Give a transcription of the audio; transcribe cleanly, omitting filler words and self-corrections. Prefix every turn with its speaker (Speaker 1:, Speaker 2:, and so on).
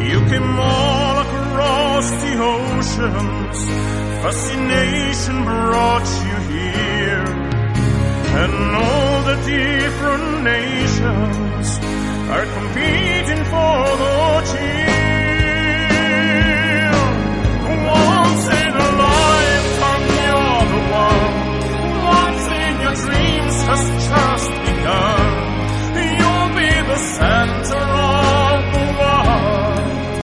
Speaker 1: You came all across the oceans, fascination brought you here, and all the different nations are competing for the cheer.